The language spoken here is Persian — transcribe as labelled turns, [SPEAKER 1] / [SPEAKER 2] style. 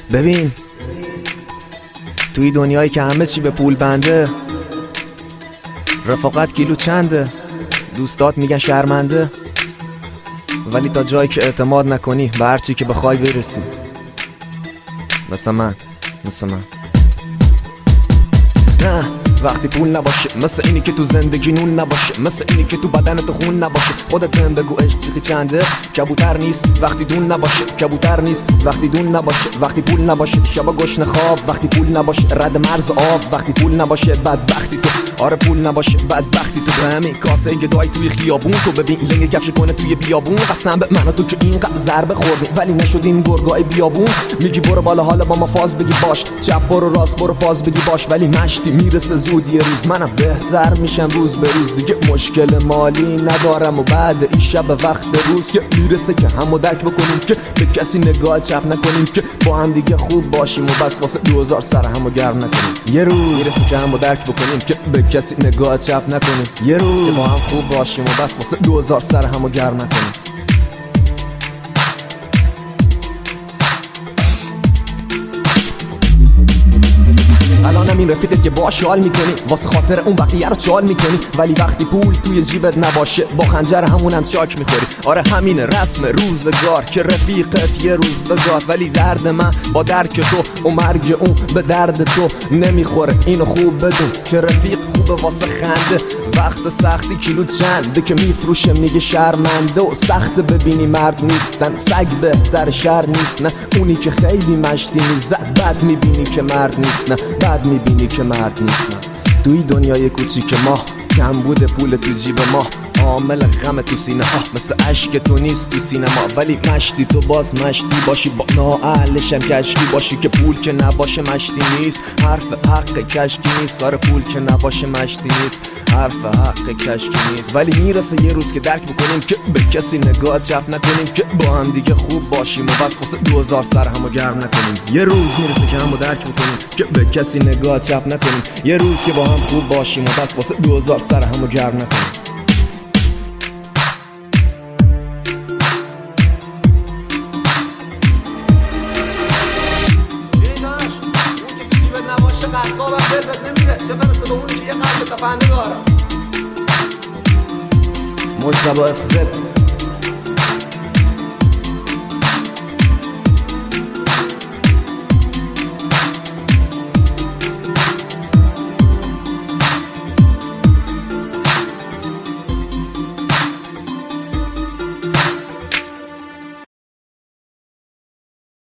[SPEAKER 1] ببین توی دنیایی که همه چی به پول بنده، رفاقت کیلو چنده، دوستات میگن شرمنده، ولی تا جایی که اعتماد نکنی به هرچی که بخوای برسی. مثل من نه وقتی پول نباشه، مثل اینی که تو زندگی نون نباشه، مثل اینی که تو بدن تو خون نباشه. خودت بهم بگو عشق چیزی چنده؟ کبوتر نیست وقتی دون نباشه، کبوتر نیست وقتی دون نباشه. وقتی پول نباشه شبا گشنه خواب، وقتی پول نباشه رد مرز آب، وقتی پول نباشه بدبختی تو. آره پول نباشه بدبختی تو. به همین کاسه گدای توی خیابون تو ببین لنگ کفش کنه توی بیابون. قسم به من و تو که اینقدر ضربه خوردیم ولی نشدیم گرگای بیابون. میگی برو بالا حالا با ما فاز بگی باش، چپ برو راست برو فاز بگی باش، ولی مشتی میرسه زود یه روز منم بهتر میشم روز به روز. دیگه مشکل مالی ندارم و بعد این شب وقت روز که میرسه که همو درک بکنیم، که به کسی نگاه چپ نکنیم، که با هم دیگه خوب باشیم و بس واسه 2000 سر همو گرم نکنیم. یه روز میرسه که همو درک بکنیم، که به کسی نگاه چپ نکنیم. یه روز با هم خوب باشیم و بس واسه 2000 سر همو گرم نکنیم. الانم این رفیقت که باش حال میکنی، واسه خاطر اون بقیه رو چال میکنی، ولی وقتی پول توی جیبت نباشه با خنجر همونم چاک میخوری. آره همین رسم روزگار که رفیقت یه روز بگاد، ولی درد من با درک تو و مرگ اون به درد تو نمیخوره. اینو خوب بدون که رفیق خوبه واسه خنده، وقت سختی کیلو چنده که میفروشه میگه شرمنده. و سخت ببینی مرد نیستن، سگ بهتر شر نیست. نه اونی که خیلی مشتی میزد بد میبینی که مرد نیست، نه بد میبینی که مرد نیست. نه توی دنیای کوچیک ما کم بوده پول تو جیب ما، عامل غم تو سینه ها مثل عشق تو نیست تو سینما. ولی مشتی تو باز مشتی باشی، با نااهلشم کشکی باشی، که پول که نباشه مشتی نیست، حرف حق کشکی نیست. آره پول که نباشه مشتی نیست، حرف حق کشکی نیست. ولی میرسه یه روز که درک بکنیم، که به کسی نگاه چپ نکنیم، که با هم دیگه خوب باشیم و بس واسه 2000 سر همو گرم نکنیم. یه روز میرسه که همو درک بکنیم، که به کسی نگاه چپ نکنیم. یه روز که با هم خوب باشیم و بس واسه 2000 سر همو گرم نکنیم.
[SPEAKER 2] قصابم دلت نمیده چه برسه به اونی که یه قلب تفنده دارم.
[SPEAKER 1] مجتبی FZ